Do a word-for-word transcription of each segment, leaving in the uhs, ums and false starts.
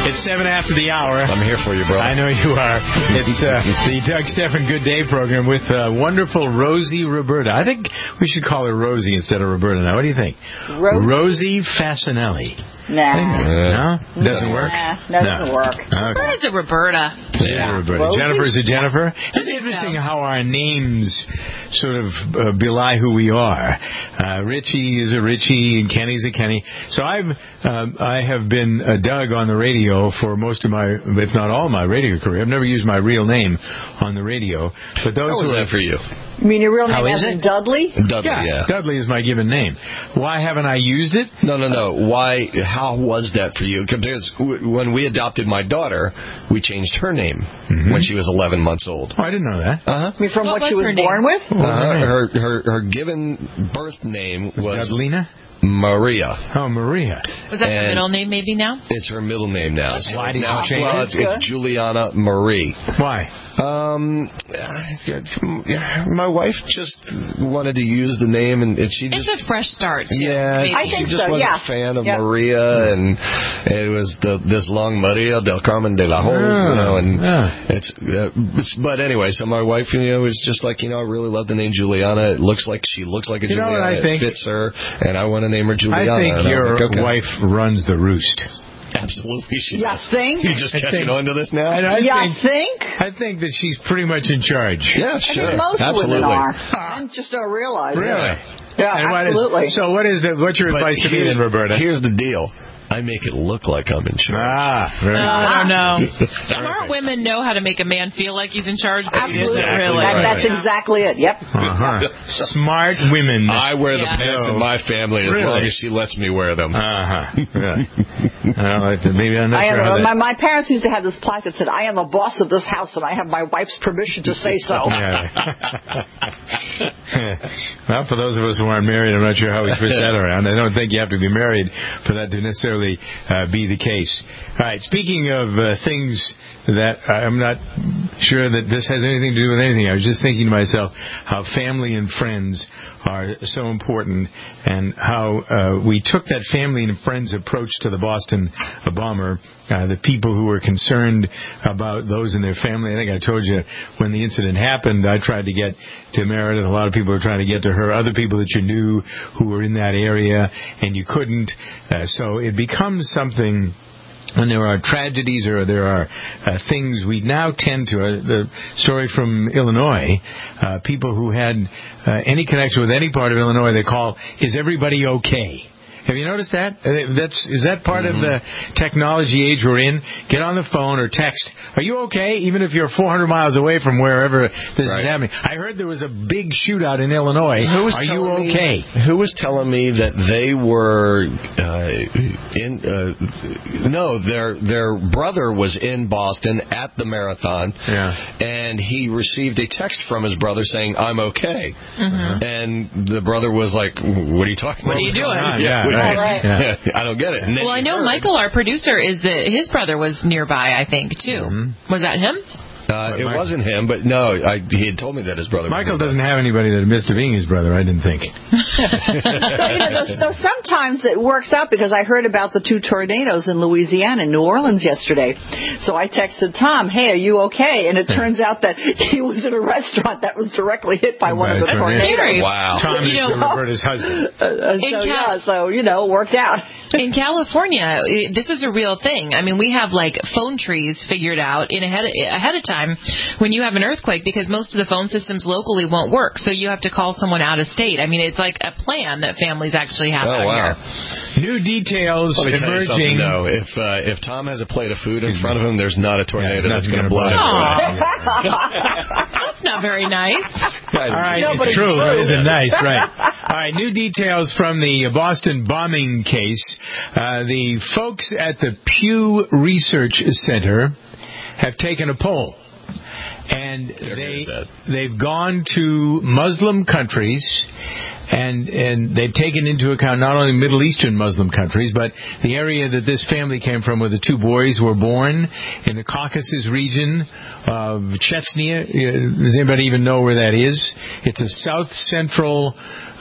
It's seven after the hour. I'm here for you, bro. I know you are. It's uh, the Doug Stephan Good Day program with uh, wonderful Rosie Roberta. I think we should call her Rosie instead of Roberta now. What do you think? Rosie, Rosie Fasinelli. Nah. No? Doesn't work? Nah, that doesn't no. work. Okay. Where is it, Roberta? Yeah, Roberta. Jennifer is a Jennifer. It's interesting how our names sort of uh, belie who we are. Uh, Richie is a Richie and Kenny's a Kenny. So I've uh, I have been a Doug on the radio for most of my, if not all my radio career. I've never used my real name on the radio. But those How was who are, that for you? You mean your real name How is isn't it? Dudley? Dudley, yeah, yeah. Dudley is my given name. Why haven't I used it? No, no, no. Why? How was that for you? Because when we adopted my daughter, we changed her name mm-hmm. when she was eleven months old. Oh, I didn't know that. Uh-huh. I mean, from what, What she was was her born name? with? Uh-huh. Her, her, her given birth name was Dudlina? Maria. Oh, Maria. Was that And her middle name maybe now? It's her middle name now. So Why did now you change well, it? it's, it's Juliana Marie. Why? Um, my wife just wanted to use the name, and she just... It's a fresh start, too. Yeah, maybe. I think she just so, wasn't yeah. a fan of Yep. Maria, and it was the, this long Maria del Carmen de la Hoz, Yeah, you know, and yeah. it's, uh, it's. But anyway, so my wife, you know, was just like, you know, I really love the name Juliana. It looks like she looks like a You know Juliana. what I think? It fits her, and I want to name her Juliana. I think and I was your like, okay. wife runs the roost. Absolutely, she You does. think? You just I catching think- on to this now? I, I You think, think? I think that she's pretty much in charge. Yeah, I sure. think most Absolutely. women are. And just don't realize it. Really? Yeah, And what is- absolutely. so what is it? What's your But advice to me here's- then, Roberta? Here's the deal. I make it look like I'm in charge. Ah, very No, good. no, no. Smart women know how to make a man feel like he's in charge, but he isn't Absolutely. really. That, right. that's exactly it. Yep. Uh-huh. Smart women. I wear the Yeah. pants in my family as Really? long as she lets me wear them. Uh-huh. Really. I don't like to, maybe I'm not I sure am, how that... my, my parents used to have this plaque that said, I am the boss of this house and I have my wife's permission to say so. Yeah. Well, for those of us who aren't married, I'm not sure how we twist that around. I don't think you have to be married for that to necessarily uh, be the case. All right, speaking of uh, things that I'm not sure that this has anything to do with anything, I was just thinking to myself how family and friends are so important, and how uh, we took that family and friends approach to the Boston bomber. Uh, the people who were concerned about those in their family. I think I told you when the incident happened, I tried to get to Meredith. A lot of people were trying to get to her. Other people that you knew who were in that area, and you couldn't. Uh, so it becomes something. When there are tragedies or there are uh, things, we now tend to, uh, the story from Illinois, uh, people who had uh, any connection with any part of Illinois, they call, is everybody okay? Have you noticed that? That's is that part mm-hmm. of the technology age we're in? Get on the phone or text. Are you okay? Even if you're four hundred miles away from wherever this right. is happening. I heard there was a big shootout in Illinois. Who was Are you me, okay? Who was telling me that they were uh, in? Uh, no, their their brother was in Boston at the marathon, yeah. and he received a text from his brother saying, "I'm okay," Mm-hmm. and the brother was like, "What are you talking What about? are you doing?" On? Yeah. What Right. Right. Yeah. I don't get it. Well, I know heard. Michael, our producer, is uh, his brother was nearby, I think, too. Mm-hmm. Was that him? Uh, it wasn't him, but no, I, he had told me that his brother. Michael doesn't have anybody that admits to being his brother, I didn't think. So, you know, those, those, sometimes it works out because I heard about the two tornadoes in Louisiana and New Orleans yesterday. So I texted Tom, hey, are you okay? And it turns out that he was in a restaurant that was directly hit by one By of the a tornado. tornadoes. Wow. Tom You is know- Roberta's husband. Uh, uh, In so, Cal- yeah, so, you know, it worked out. In California, i- this is a real thing. I mean, we have like phone trees figured out in ahead of, ahead of time when you have an earthquake, because most of the phone systems locally won't work. So you have to call someone out of state. I mean, it's like a plan that families actually have Oh, out wow. here. New details Let me tell you something, emerging. though. If uh, if Tom has a plate of food in front of him, there's not a tornado Yeah, that's nothing going to gonna blow it blow it. away. That's not very nice. All right, No, but it's it's true, but true. isn't nice, right? All right, new details from the Boston bombing case. Uh, the folks at the Pew Research Center have taken a poll, and They're they good at they've gone to Muslim countries and and they've taken into account not only Middle Eastern Muslim countries, but the area that this family came from, where the two boys were born, in the Caucasus region of Chechnya. Does anybody even know where that is? It's a south central,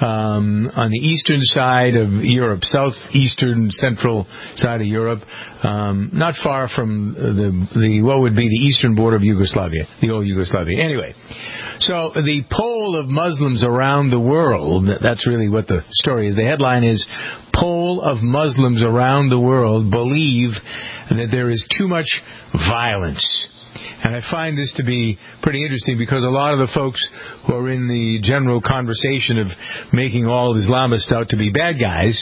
um, on the eastern side of Europe, southeastern central side of Europe, um, not far from the the what would be the eastern border of Yugoslavia, the old Yugoslavia. Anyway. So the poll of Muslims around the world, that's really what the story is. The headline is, poll of Muslims around the world believe that there is too much violence. And I find this to be pretty interesting because a lot of the folks who are in the general conversation of making all Islamists out to be bad guys,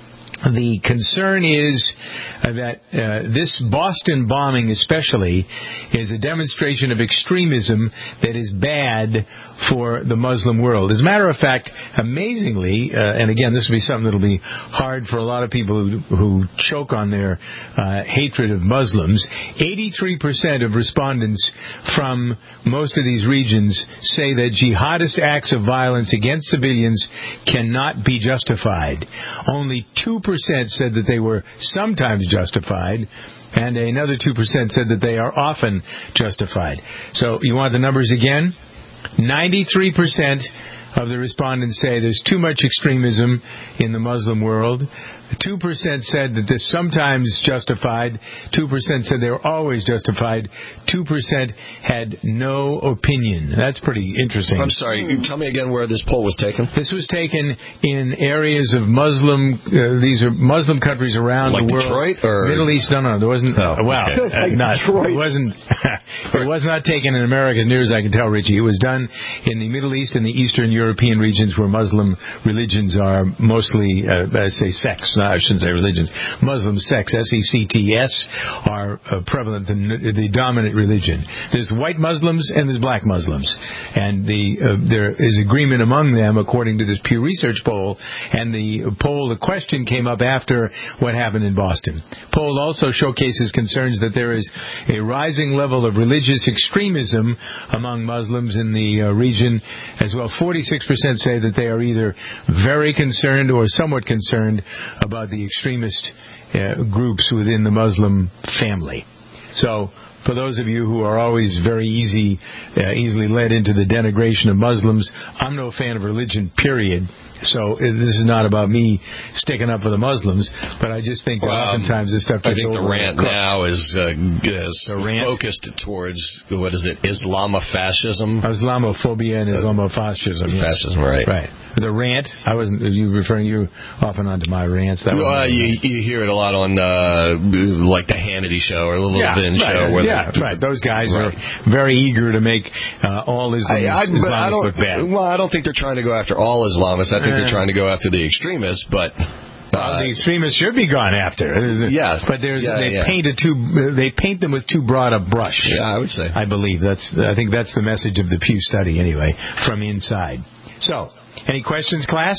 the concern is that uh, this Boston bombing especially is a demonstration of extremism that is bad for the Muslim world. As a matter of fact, amazingly, uh, and again, this will be something that will be hard for a lot of people who, who choke on their uh, hatred of Muslims, eighty-three percent of respondents from most of these regions say that jihadist acts of violence against civilians cannot be justified. Only two percent said that they were sometimes justified, and another two percent said that they are often justified. So you want the numbers again? ninety-three percent of the respondents say there's too much extremism in the Muslim world. two percent said that this sometimes justified. two percent said they were always justified. two percent had no opinion. That's pretty interesting. I'm sorry. You tell me again where this poll was taken. This was taken in areas of Muslim, uh, these are Muslim countries around like the world. Detroit or Middle East? No, no, there wasn't. Oh, uh, well, okay. uh, not, it wasn't. It was not taken in America, as near as I can tell, Richie. It was done in the Middle East and the Eastern European regions where Muslim religions are mostly, uh, I say, sects. I shouldn't say religions. Muslim sects, S E C T S, are uh, prevalent in the dominant religion. There's white Muslims and there's black Muslims. And the uh, there is agreement among them, according to this Pew Research poll. And the poll, the question came up after what happened in Boston. Poll also showcases concerns that there is a rising level of religious extremism among Muslims in the uh, region as well. forty-six percent say that they are either very concerned or somewhat concerned about the extremist uh, groups within the Muslim family. So, for those of you who are always very easy, uh, easily led into the denigration of Muslims, I'm no fan of religion, period. So uh, this is not about me sticking up for the Muslims, but I just think that well, oftentimes this stuff gets I think the rant cooked. now is, uh, is rant? focused towards, what is it, Islamofascism? Islamophobia and Islamofascism. Yes. Fascism, right. Right. The rant, I wasn't, are you referring you often onto my rants? That well, you, you hear it a lot on, uh, like the Hannity show or the Little yeah, Vin right, show. Where yeah, the, right. Those guys right. are very eager to make uh, all Islam, I, I, Islamists I don't, look bad. Well, I don't think they're trying to go after all Islamists. I think Uh, they're trying to go after the extremists, but... Well, the extremists should be gone after. Yes, but there's yeah, they yeah. paint it too. They paint them with too broad a brush. Yeah, I would say. I believe that's. I think that's the message of the Pew study, anyway, from inside. So, any questions, class?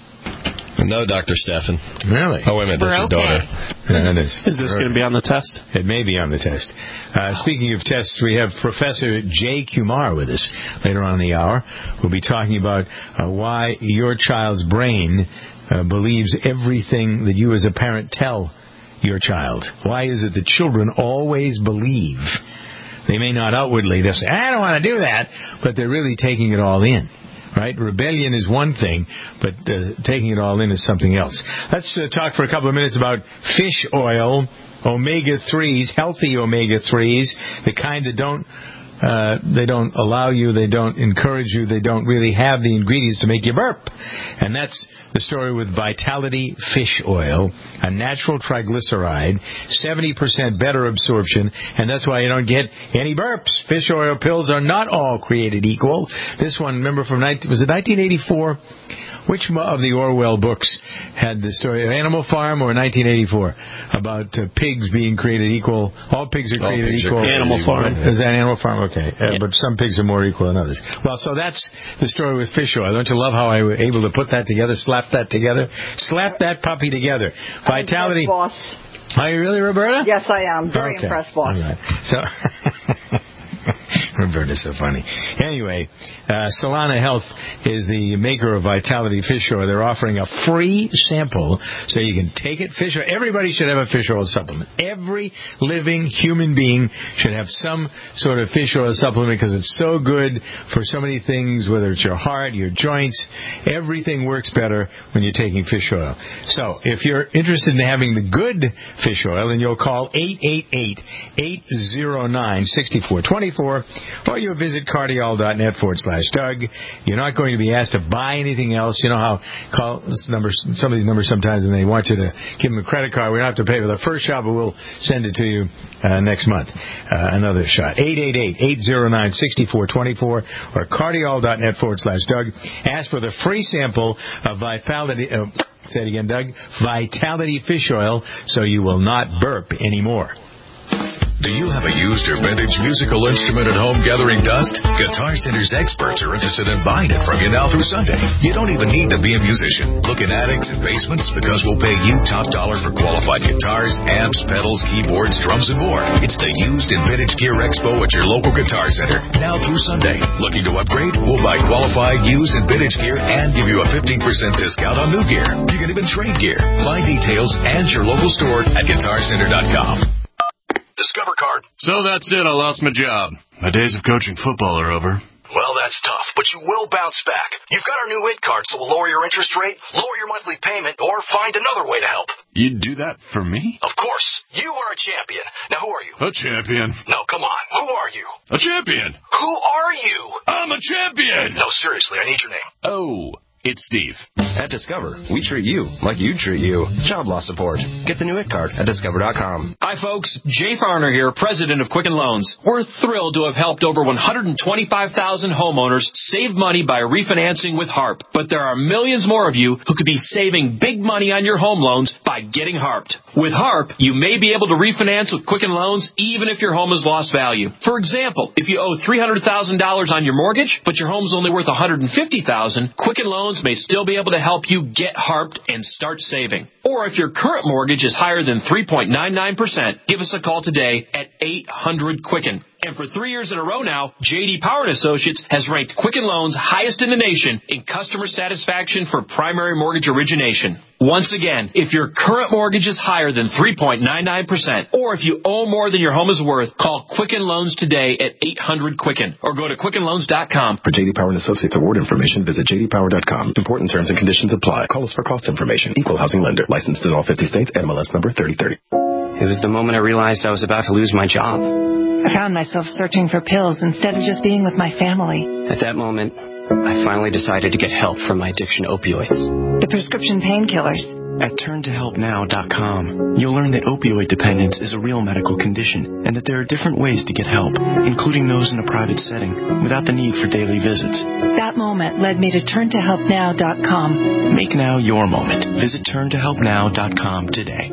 No, Doctor Stefan. Really? Oh, wait a minute, that's We're your okay. daughter. Yeah, it is. Is this going to be on the test? It may be on the test. Uh, speaking of tests, we have Professor Jay Kumar with us later on in the hour. We'll be talking about uh, why your child's brain uh, believes everything that you as a parent tell your child. Why is it that children always believe? They may not outwardly. They'll say, I don't want to do that, but they're really taking it all in. Right? Rebellion is one thing, but uh, taking it all in is something else. Let's uh, talk for a couple of minutes about fish oil, omega threes, healthy omega threes, the kind that don't uh, they don't allow you, they don't encourage you, they don't really have the ingredients to make you burp. And that's the story with Vitality Fish Oil, a natural triglyceride, seventy percent better absorption, and that's why you don't get any burps. Fish oil pills are not all created equal. This one, remember from, was it nineteen eighty-four? Which of the Orwell books had the story, Animal Farm or nineteen eighty-four, about uh, pigs being created equal? All pigs are All created pigs equal. are created Animal equal. Farm. Is that Animal Farm? Okay. Uh, Yeah. But some pigs are more equal than others. Well, so that's the story with fish oil. Don't you love how I was able to put that together, slap that together? Slap that puppy together. Vitality. Boss. Are you really, Roberta? Yes, I am. Very Okay. impressed, boss. All right. So, Roberta's so funny. Anyway, uh, Solana Health is the maker of Vitality Fish Oil. They're offering a free sample so you can take it. Fish oil. Everybody should have a fish oil supplement. Every living human being should have some sort of fish oil supplement because it's so good for so many things, whether it's your heart, your joints. Everything works better when you're taking fish oil. So if you're interested in having the good fish oil, then you'll call eight eight eight, eight zero nine, six four two four. Or you visit cardiol.net forward slash Doug. You're not going to be asked to buy anything else. You know how call this number, some of these numbers sometimes, and they want you to give them a credit card. We don't have to pay for the first shot, but we'll send it to you uh, next month. Uh, another shot. eight eight eight, eight zero nine, six four two four or cardiol.net forward slash Doug. Ask for the free sample of Vitality. Uh, say it again, Doug. Vitality Fish Oil, so you will not burp anymore. Do you have a used or vintage musical instrument at home gathering dust? Guitar Center's experts are interested in buying it from you now through Sunday. You don't even need to be a musician. Look in attics and basements because we'll pay you top dollar for qualified guitars, amps, pedals, keyboards, drums, and more. It's the Used and Vintage Gear Expo at your local Guitar Center now through Sunday. Looking to upgrade? We'll buy qualified used and vintage gear and give you a fifteen percent discount on new gear. You can even trade gear. Find details and your local store at guitar center dot com. Discover card. So that's it. I lost my job. My days of coaching football are over. Well, that's tough, but you will bounce back. You've got our new I T card, so we'll lower your interest rate, lower your monthly payment, or find another way to help. You'd do that for me? Of course. You are a champion. Now, who are you? A champion. No, come on. Who are you? A champion. Who are you? I'm a champion. No, seriously, I need your name. Oh, it's Steve. At Discover, we treat you like you treat you. Job loss support. Get the new I T card at discover dot com. Hi, folks. Jay Farner here, president of Quicken Loans. We're thrilled to have helped over one hundred twenty-five thousand homeowners save money by refinancing with HARP. But there are millions more of you who could be saving big money on your home loans by getting HARPed. With HARP, you may be able to refinance with Quicken Loans even if your home has lost value. For example, if you owe three hundred thousand dollars on your mortgage, but your home's only worth one hundred fifty thousand dollars, Quicken Loans may still be able to help you get HARPed and start saving. Or if your current mortgage is higher than three point nine nine percent, give us a call today at eight hundred Quicken. And for three years in a row now, J D Power and Associates has ranked Quicken Loans highest in the nation in customer satisfaction for primary mortgage origination. Once again, if your current mortgage is higher than three point nine nine percent, or if you owe more than your home is worth, call Quicken Loans today at eight hundred Quicken or go to quicken loans dot com. For J D Power and Associates award information, visit j d power dot com. Important terms and conditions apply. Call us for cost information. Equal housing lender. Licensed in all fifty states. N M L S number thirty thirty. It was the moment I realized I was about to lose my job. I found myself searching for pills instead of just being with my family. At that moment, I finally decided to get help from my addiction to opioids. The prescription painkillers. At turn to help now dot com, you'll learn that opioid dependence is a real medical condition and that there are different ways to get help, including those in a private setting, without the need for daily visits. That moment led me to turn to help now dot com. Make now your moment. Visit turn to help now dot com today.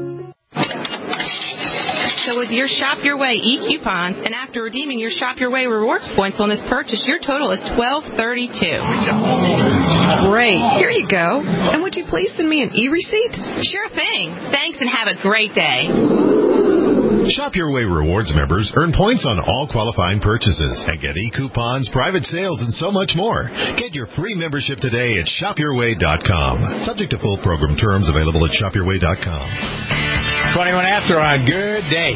So with your Shop Your Way e-coupons, and after redeeming your Shop Your Way rewards points on this purchase, your total is twelve thirty-two. Great. Here you go. And would you please send me an e-receipt? Sure thing. Thanks and have a great day. Shop Your Way Rewards members earn points on all qualifying purchases and get e-coupons, private sales, and so much more. Get your free membership today at shop your way dot com. Subject to full program terms available at shop your way dot com. twenty-one after on Good Day.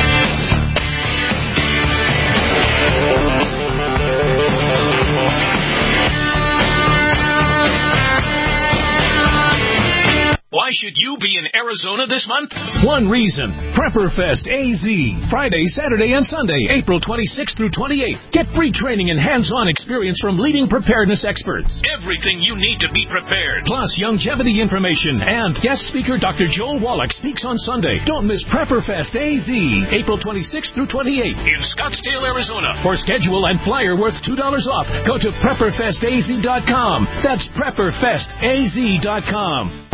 Why should you be in Arizona this month? One reason. Prepperfest A Z. Friday, Saturday, and Sunday, April twenty-sixth through twenty-eighth. Get free training and hands-on experience from leading preparedness experts. Everything you need to be prepared. Plus longevity information. And guest speaker Doctor Joel Wallach speaks on Sunday. Don't miss Prepperfest A Z. April twenty-sixth through twenty-eighth. In Scottsdale, Arizona. For schedule and flyer worth two dollars off, go to prepperfest a z dot com. That's prepperfest a z dot com. We the people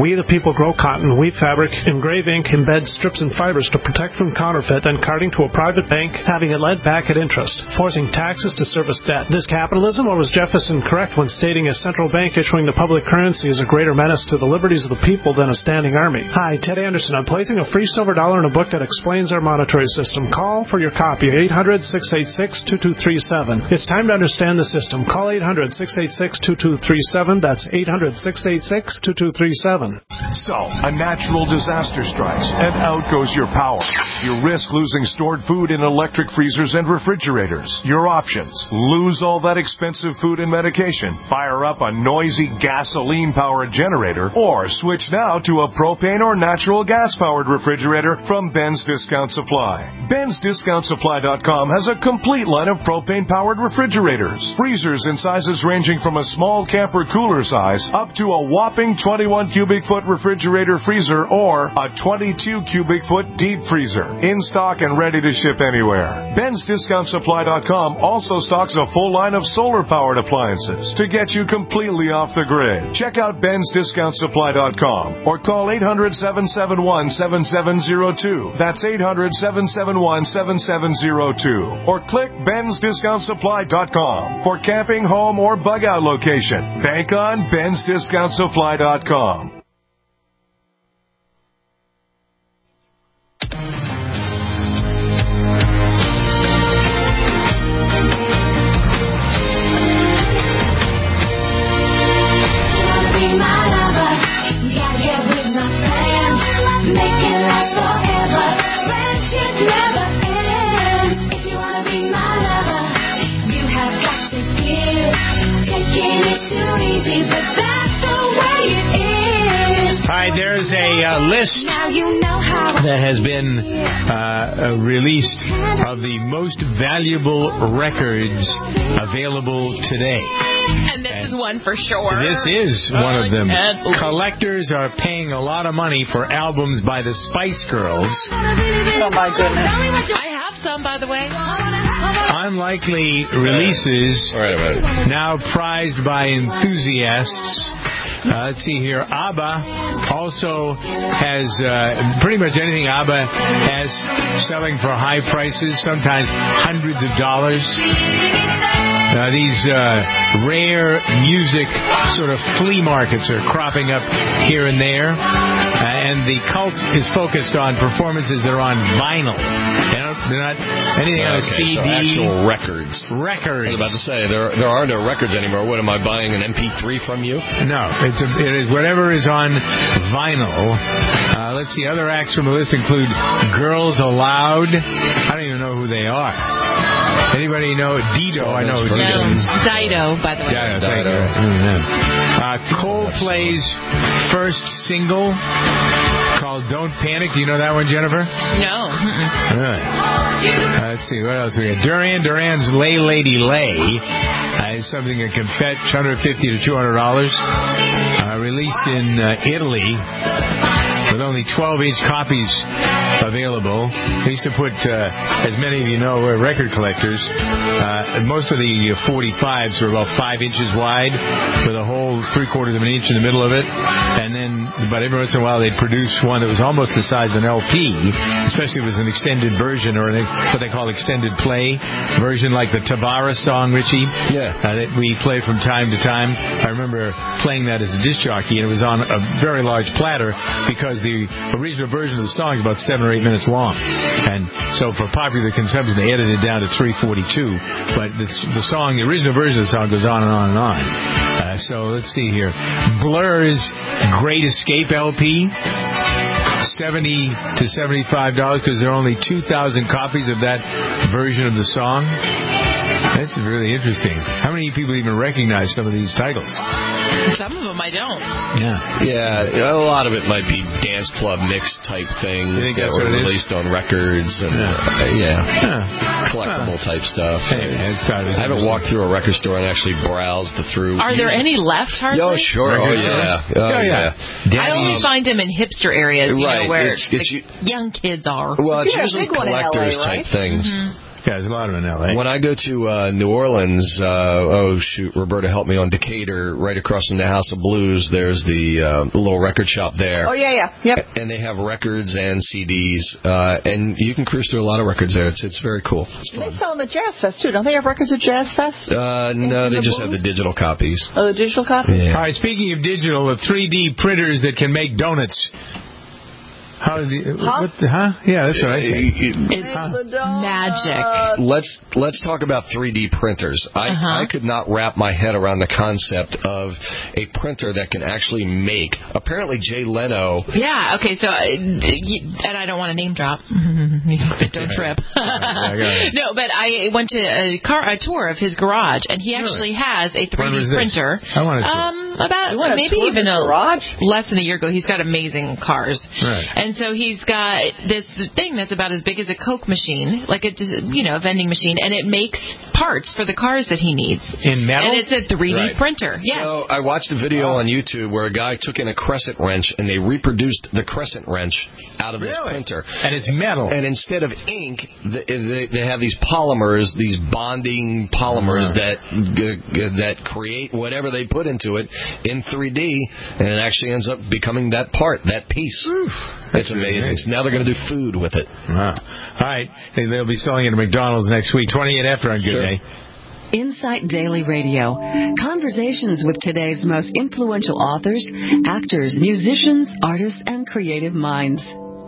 People grow cotton, weave fabric, engrave ink, embed strips and fibers to protect from counterfeit, then carting to a private bank, having it lent back at interest, forcing taxes to service debt. This capitalism, or was Jefferson correct when stating a central bank issuing the public currency is a greater menace to the liberties of the people than a standing army? Hi, Ted Anderson. I'm placing a free silver dollar in a book that explains our monetary system. Call for your copy, eight hundred, six eight six, two two three seven. It's time to understand the system. Call eight hundred, six eight six, two two three seven. That's eight hundred, six eight six, two two three seven. So, a natural disaster strikes, and out goes your power. You risk losing stored food in electric freezers and refrigerators. Your options: lose all that expensive food and medication, fire up a noisy gasoline-powered generator, or switch now to a propane or natural gas-powered refrigerator from Ben's Discount Supply. Ben's Discount Supply dot com has a complete line of propane-powered refrigerators, freezers in sizes ranging from a small camper cooler size up to a whopping twenty-one cubic foot refrigerator freezer or a twenty-two cubic foot deep freezer. In stock and ready to ship anywhere. Ben's Discount Supply dot com also stocks a full line of solar-powered appliances to get you completely off the grid. Check out Ben's Discount Supply dot com or call eight hundred, seven seven one, seven seven zero two. That's eight hundred, seven seven one, seven seven zero two. Or click Ben's Discount Supply dot com for camping, home, or bug-out location. Bank on Ben's Discount Supply dot com. There's a uh, list that has been uh, released of the most valuable records available today. And this and is one for sure. This is one oh, of them. God. Collectors are paying a lot of money for albums by the Spice Girls. Oh, my goodness. I have some, by the way. Unlikely releases now prized by enthusiasts. Uh, let's see here. ABBA also has uh, pretty much anything ABBA has selling for high prices, sometimes hundreds of dollars. Uh, these uh, rare music sort of flea markets are cropping up here and there. Uh, and the cult is focused on performances that are on vinyl. You know, they're not anything on a okay, C D. So actual records. Records. I was about to say, there, there are no records anymore. What, am I buying an M P three from you? No, it's a, it is whatever is on vinyl. Uh, let's see, other acts from the list include Girls Aloud. I don't even know who they are. Anybody know Dido? I know Dido. No, Dido, by the way. Dido, thank you. Mm-hmm. Uh, Coldplay's first single called Don't Panic. Do you know that one, Jennifer? No. Really? Uh, let's see, what else we got? Duran Duran's Lay Lady Lay uh, is something that can fetch one hundred fifty to two hundred dollars. Uh, released in uh, Italy with only twelve inch copies available. They used to put, uh, as many of you know, we're record collectors. Uh, most of the forty-fives were about five inches wide with a whole three quarters of an inch in the middle of it. And then, but every once in a while, they'd produce one that was almost the size of an L P, especially if it was an extended version or an, what they call extended play version, like the Tavares song, Richie. Yeah. Uh, that we play from time to time. I remember playing that as a disc jockey, and it was on a very large platter because the original version of the song is about seven or eight minutes long. And so for popular consumption, they edited it down to three forty-two. But the, the song, the original version of the song goes on and on and on. Uh, so let's see here. Blur's Great Escape L P, seventy to seventy-five dollars because there are only two thousand copies of that version of the song. That's really interesting. How many people even recognize some of these titles? Some of them I don't. Yeah. Yeah, a lot of it might be dance club mix type things that were released on records and yeah, uh, yeah. yeah. collectible well, type stuff. Hey, I haven't walked through a record store and actually browsed through. Are there any left, hardly? Oh, sure. Oh, yeah. Oh, oh, yeah. yeah. I only find them in hipster areas, you right. know, where it's, it's, the young kids are. Well, it's yeah, usually collectors L A, right? type things. Mm-hmm. Yeah, there's a lot of them in L A. When I go to uh, New Orleans, uh, oh, shoot, Roberta helped me on Decatur, right across from the House of Blues, there's the, uh, the little record shop there. Oh, yeah, yeah. Yep. And they have records and C Ds, uh, and you can cruise through a lot of records there. It's it's very cool. It's fun. They sell them at Jazz Fest, too. Don't they have records at Jazz Fest? Uh, no, they the just booth? have the digital copies. Oh, the digital copies? Yeah. All right, speaking of digital, the three D printers that can make donuts. How the, huh? What the, huh? Yeah, that's what I say. It's magic. Let's let's talk about three D printers. I, Uh-huh. I could not wrap my head around the concept of a printer that can actually make. Apparently, Jay Leno. Yeah. Okay. So, uh, y- and I don't want to name drop. Don't trip. No, but I went to a car a tour of his garage, and he actually has a three D printer. I want to. Um, about maybe even a garage? less than a year ago. He's got amazing cars. Right. And so he's got this thing that's about as big as a Coke machine, like a you know a vending machine, and it makes parts for the cars that he needs. In metal? And it's a three D Right. printer. Yes. So I watched a video on YouTube where a guy took in a crescent wrench and they reproduced the crescent wrench out of Really? this printer. And it's metal. And instead of ink, th- they, they have these polymers, these bonding polymers that g- that create whatever they put into it in three D, and it actually ends up becoming that part, that piece. Oof. It's amazing. So now they're going to do food with it. Wow. All right. Hey, they'll be selling it at McDonald's next week. twenty-eight after on Good Sure. Day. Insight Daily Radio. Conversations with today's most influential authors, actors, musicians, artists, and creative minds.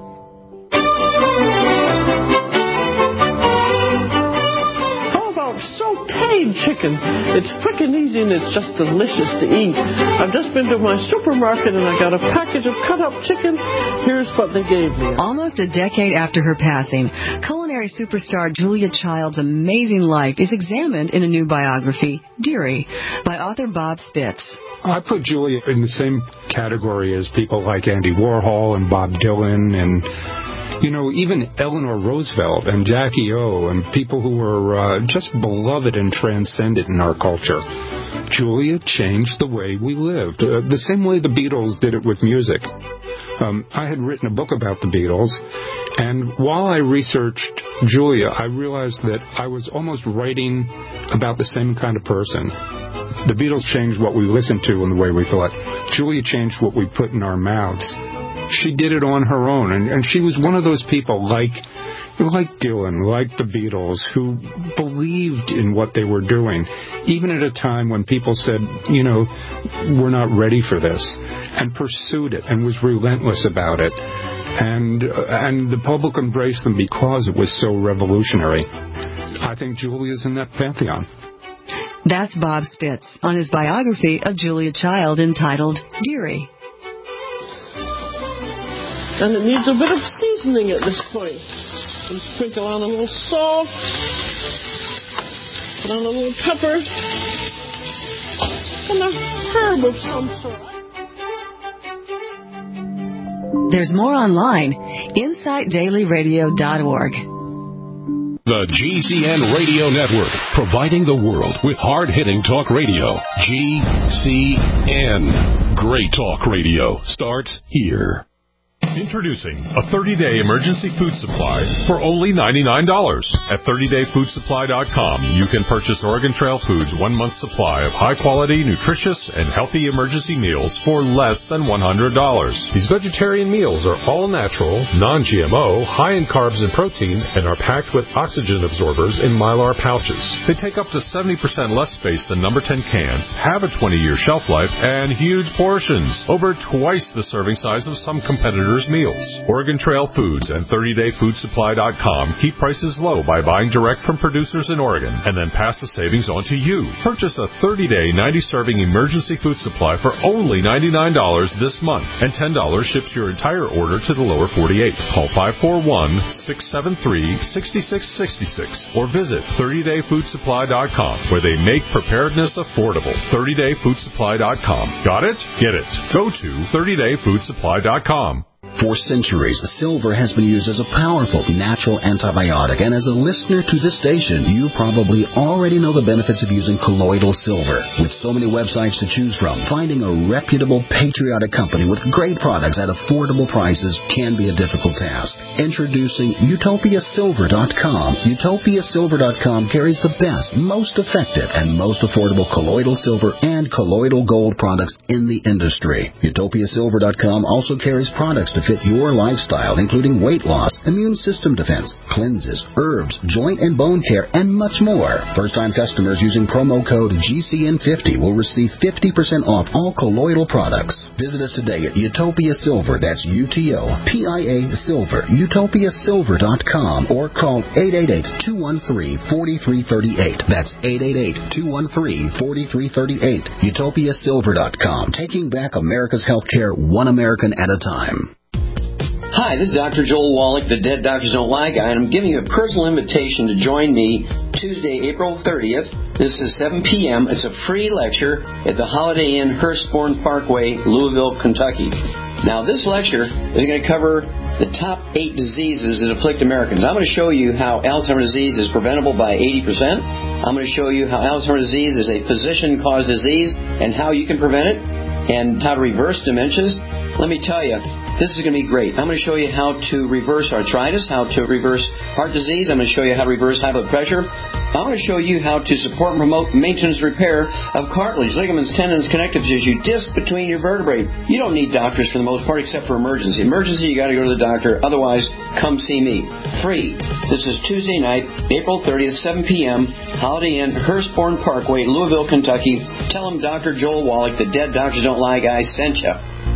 Sauteed chicken. It's quick and easy and it's just delicious to eat. I've just been to my supermarket and I got a package of cut-up chicken. Here's what they gave me. Almost a decade after her passing, culinary superstar Julia Child's amazing life is examined in a new biography, Dearie, by author Bob Spitz. I put Julia in the same category as people like Andy Warhol and Bob Dylan and, you know, even Eleanor Roosevelt and Jackie O and people who were uh, just beloved and transcendent in our culture. Julia changed the way we lived, uh, the same way the Beatles did it with music. Um, I had written a book about the Beatles, and while I researched Julia, I realized that I was almost writing about the same kind of person. The Beatles changed what we listened to and the way we thought. Julia changed what we put in our mouths. She did it on her own, and, and she was one of those people like like Dylan, like the Beatles, who believed in what they were doing, even at a time when people said, you know, we're not ready for this, and pursued it and was relentless about it. And, uh, and the public embraced them because it was so revolutionary. I think Julia's in that pantheon. That's Bob Spitz on his biography of Julia Child entitled Dearie. And it needs a bit of seasoning at this point. And sprinkle on a little salt. Put on a little pepper. And a herb of some sort. There's more online, insight daily radio dot org. The G C N Radio Network, providing the world with hard-hitting talk radio. G C N. Great talk radio starts here. Introducing a thirty-day emergency food supply for only ninety-nine dollars. At thirty day food supply dot com, you can purchase Oregon Trail Foods' one-month supply of high-quality, nutritious, and healthy emergency meals for less than one hundred dollars. These vegetarian meals are all natural, non-G M O, high in carbs and protein, and are packed with oxygen absorbers in Mylar pouches. They take up to seventy percent less space than number ten cans, have a twenty-year shelf life, and huge portions, over twice the serving size of some competitors' meals. Oregon Trail Foods and thirty day food supply dot com keep prices low by buying direct from producers in Oregon and then pass the savings on to you. Purchase a thirty day, ninety serving emergency food supply for only ninety-nine dollars this month, and ten dollars ships your entire order to the lower forty-eight. Call five four one, six seven three, six six six six or visit thirty day food supply dot com, where they make preparedness affordable. thirty day food supply dot com. Got it? Get it. Go to thirty day food supply dot com. For centuries, silver has been used as a powerful natural antibiotic, and as a listener to this station, you probably already know the benefits of using colloidal silver. With so many websites to choose from, finding a reputable, patriotic company with great products at affordable prices can be a difficult task. Introducing Utopia Silver dot com. Utopia Silver dot com carries the best, most effective, and most affordable colloidal silver and colloidal gold products in the industry. Utopia Silver dot com also carries products to fit your lifestyle, including weight loss, immune system defense, cleanses, herbs, joint and bone care, and much more. First-time customers using promo code G C N fifty will receive fifty percent off all colloidal products. Visit us today at Utopia Silver, that's U T O P I A Silver, Utopia Silver dot com, or call eight eight eight, two one three, four three three eight. That's eight eight eight, two one three, four three three eight. Utopia Silver dot com, taking back America's healthcare one American at a time. Hi, this is Doctor Joel Wallach, the Dead Doctors Don't Lie guy, and I'm giving you a personal invitation to join me Tuesday, April thirtieth. This is seven p.m. It's a free lecture at the Holiday Inn, Hurstbourne Parkway, Louisville, Kentucky. Now, this lecture is going to cover the top eight diseases that afflict Americans. I'm going to show you how Alzheimer's disease is preventable by eighty percent. I'm going to show you how Alzheimer's disease is a physician-caused disease and how you can prevent it, and how to reverse dementias. Let me tell you, this is going to be great. I'm going to show you how to reverse arthritis, how to reverse heart disease. I'm going to show you how to reverse high blood pressure. I'm going to show you how to support and promote maintenance repair of cartilage, ligaments, tendons, connective tissue, disc between your vertebrae. You don't need doctors for the most part except for emergency. Emergency, you got to go to the doctor. Otherwise, come see me. Free. This is Tuesday night, April thirtieth, seven p.m., Holiday Inn, Hurstbourne Parkway, Louisville, Kentucky. Tell them Doctor Joel Wallach, the Dead Doctors Don't Lie guy, sent you.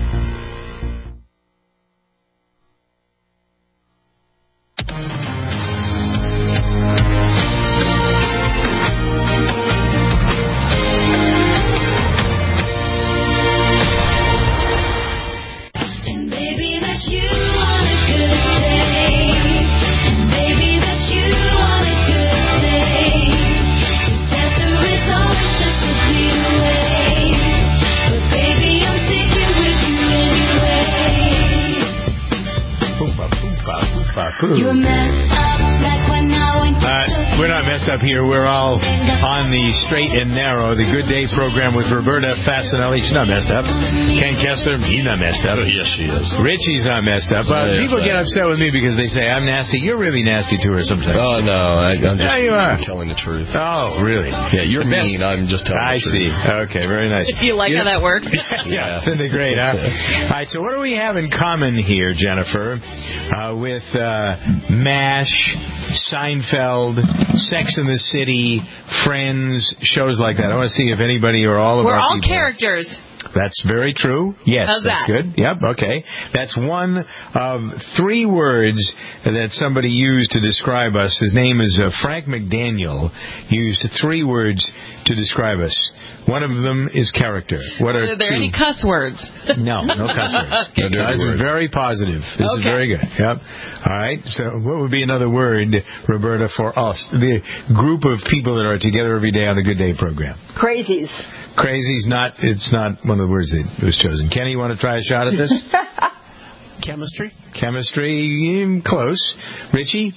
Uh, we're not messed up here. We're all on the straight and narrow, the Good Day program with Roberta Fasanelli. She's not messed up. Ken Kessler, he's not messed up. Oh, yes, she is. Richie's not messed up. Uh, yes, people get upset with me because they say I'm nasty. You're really nasty to her sometimes. Oh, no. I, I'm just yeah, you are. telling the truth. Oh, really? Yeah, you're mean. I'm just telling I the truth. I see. Okay, very nice. If you like you how that works. yeah, isn't it great, huh? All right, so what do we have in common here, Jennifer, uh, with uh, MASH, Seinfeld, Sex and the City, Friends, shows like that? I want to see if anybody or all of We're our all people... characters. That's very true. Yes, How's that's that? good. Yep, okay. That's one of three words that somebody used to describe us. His name is uh, Frank McDaniel. He used three words to describe us. One of them is character. What are, are there two? any cuss words? No, no cuss words. No no, this is very positive. This okay. is very good. Yep. All right. So what would be another word, Roberta, for us? The group of people that are together every day on the Good Day program. Crazies. Crazy's not, it's not one of the words that was chosen. Kenny, you want to try a shot at this? Chemistry? Chemistry, mm, close. Richie?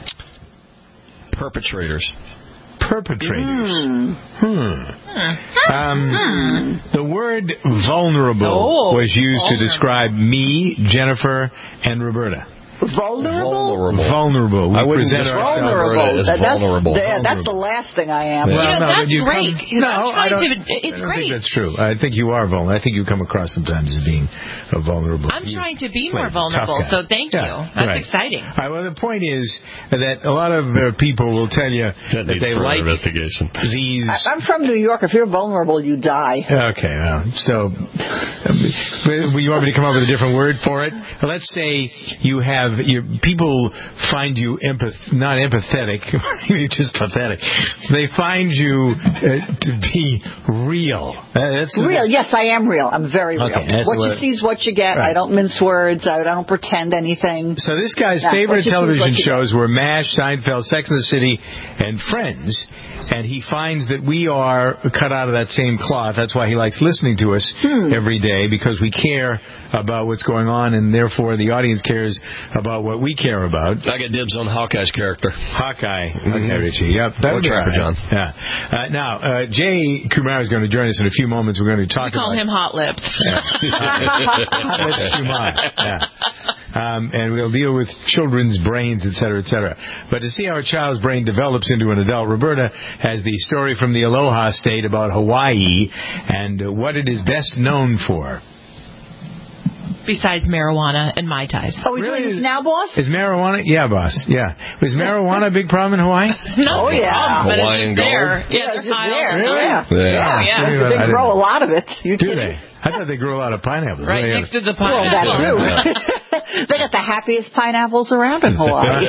Perpetrators. Perpetrators. Mm. Hmm. Um, the word vulnerable oh, was used vulnerable. to describe me, Jennifer, and Roberta. Vulnerable? Vulnerable. Vulnerable. We I wouldn't present describe ourselves vulnerable. as That, that's, vulnerable. yeah, that's the last thing I am. Well, You know, no, that's you great. Come, no, I'm I don't, trying to, it's I don't great. think that's true. I think you are vulnerable. I think you come across sometimes as being uh, vulnerable. I'm you, trying to be more Tough vulnerable, guy. so thank yeah, you. That's right. exciting. All right, well, the point is that a lot of uh, people will tell you that, that they like investigation. these... I, I'm from New York. If you're vulnerable, you die. Okay, well, so um, you want me to come up with a different word for it? Let's say you have have your people find you empath, not empathetic, just pathetic. They find you uh, to be real. Uh, that's real. Yes, I am real. I'm very real. Okay, what you see is what you get. Right. I don't mince words. I don't pretend anything. So this guy's no, favorite television shows get. were MASH, Seinfeld, Sex and the City, and Friends. And he finds that we are cut out of that same cloth. That's why he likes listening to us hmm. every day, because we care about what's going on, and therefore the audience cares about what we care about. I get dibs on Hawkeye's character. Hawkeye. Mm-hmm. Okay, Richie. Yep. That would be right. John. Yeah. Uh, now, uh, Jay Kumar is going to join us in a few moments. We're going to talk we call about... him Hot Lips. Hot Lips Kumar. Yeah. Um, and we'll deal with children's brains, et cetera, et cetera. But to see how a child's brain develops into an adult, Roberta has the story from the Aloha State about Hawaii and uh, what it is best known for. Besides marijuana and Mai Tais. Are we really? doing this now, boss? Is marijuana? Yeah, boss. Yeah. Was marijuana a big problem in Hawaii? No, oh, yeah. Problem, Hawaiian gold? There. Yeah, it's just there. Really? Yeah. Yeah. yeah. yeah. yeah. They grow a lot of it. You Do they? I thought they grew a lot of pineapples. Right well, next to the pineapple. Well, that too. They got the happiest pineapples around in Hawaii.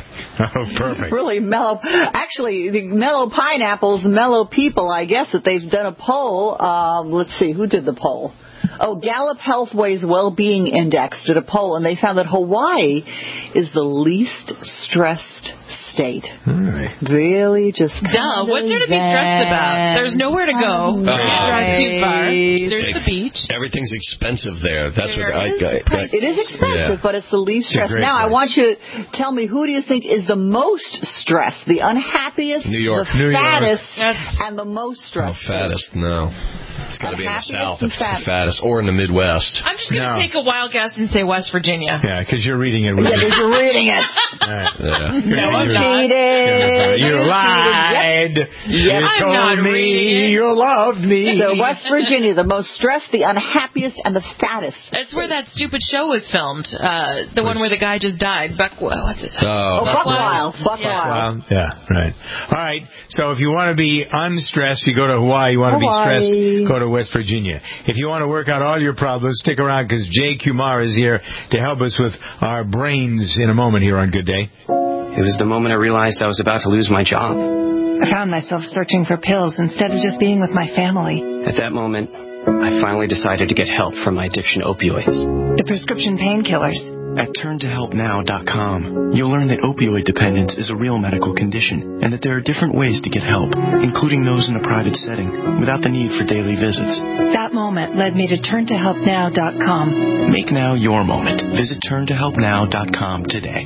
Oh, perfect. Really mellow. Actually, the mellow pineapples, mellow people, I guess, that they've done a poll. Um, let's see, who did the poll? Oh, Gallup Healthways Wellbeing Index did a poll, and they found that Hawaii is the least stressed state. Right. Really, just duh. What's there to be stressed about? There's nowhere to go. You can't drive too far. There's the beach. Everything's expensive there. That's there what I, is, I, I, It is expensive, yeah. but it's the least stressed. Now, place. I want you to tell me, who do you think is the most stressed, the unhappiest, New York, the New fattest, York. and the most stressed? Oh, fattest? No. It's got to be in the South if it's fat. the fattest, or in the Midwest. I'm just going to no. take a wild guess and say West Virginia. Yeah, because you're reading it. Yeah, because you're reading it. Right. Yeah. No, I'm cheated. You you lied. Yep. You I'm told me you loved me. So West Virginia, the most stressed, the unhappiest, and the fattest. That's where that stupid show was filmed. Uh, the one where the guy just died. Buck, what was it? Oh, oh Buck Wild. Buck yeah. Wild. Yeah, right. All right. So if you want to be unstressed, you go to Hawaii. You want to Hawaii. be stressed, go to West Virginia. If you want to work out all your problems, stick around because Jay Kumar is here to help us with our brains in a moment here on Good Day. It was the moment I realized I was about to lose my job. I found myself searching for pills instead of just being with my family. At that moment, I finally decided to get help from my addiction to opioids. The prescription painkillers. At turn to help now dot com, you'll learn that opioid dependence is a real medical condition and that there are different ways to get help, including those in a private setting, without the need for daily visits. That moment led me to turn to help now dot com. Make now your moment. Visit turn to help now dot com today.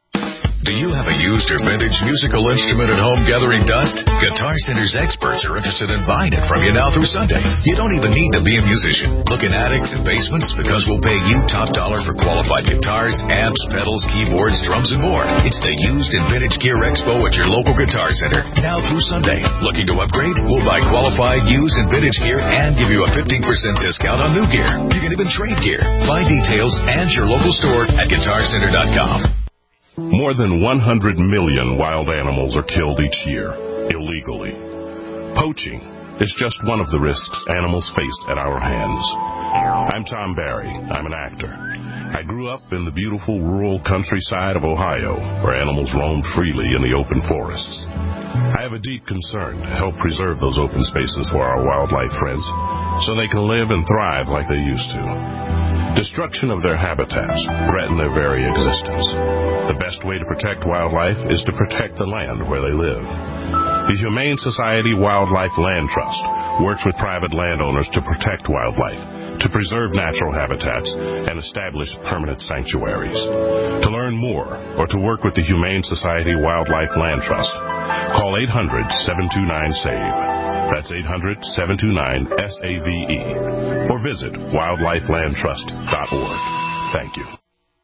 Do you have a used or vintage musical instrument at home gathering dust? Guitar Center's experts are interested in buying it from you now through Sunday. You don't even need to be a musician. Look in attics and basements because we'll pay you top dollar for qualified guitars, amps, pedals, keyboards, drums, and more. It's the Used and Vintage Gear Expo at your local Guitar Center. Now through Sunday. Looking to upgrade? We'll buy qualified used and vintage gear and give you a fifteen percent discount on new gear. You can even trade gear. Find details and your local store at guitar center dot com. More than one hundred million wild animals are killed each year, illegally. Poaching is just one of the risks animals face at our hands. I'm Tom Barry. I'm an actor. I grew up in the beautiful rural countryside of Ohio, where animals roamed freely in the open forests. I have a deep concern to help preserve those open spaces for our wildlife friends, so they can live and thrive like they used to. Destruction of their habitats threaten their very existence. The best way to protect wildlife is to protect the land where they live. The Humane Society Wildlife Land Trust works with private landowners to protect wildlife, to preserve natural habitats, and establish permanent sanctuaries. To learn more or to work with the Humane Society Wildlife Land Trust, call eight hundred, seven two nine, SAVE. That's eight hundred, seven two nine, S A V E. Or visit wildlife land trust dot org. Thank you.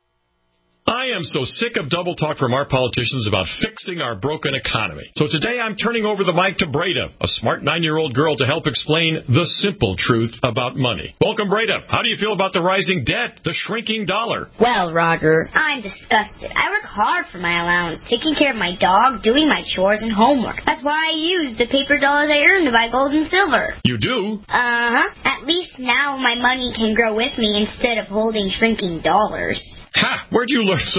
I am so sick of double talk from our politicians about fixing our broken economy. So today I'm turning over the mic to Breda, a smart nine-year-old girl, to help explain the simple truth about money. Welcome, Breda. How do you feel about the rising debt, the shrinking dollar? Well, Roger, I'm disgusted. I work hard for my allowance, taking care of my dog, doing my chores and homework. That's why I use the paper dollars I earn to buy gold and silver. You do? Uh-huh. At least now my money can grow with me instead of holding shrinking dollars. Ha! Where'd you learn so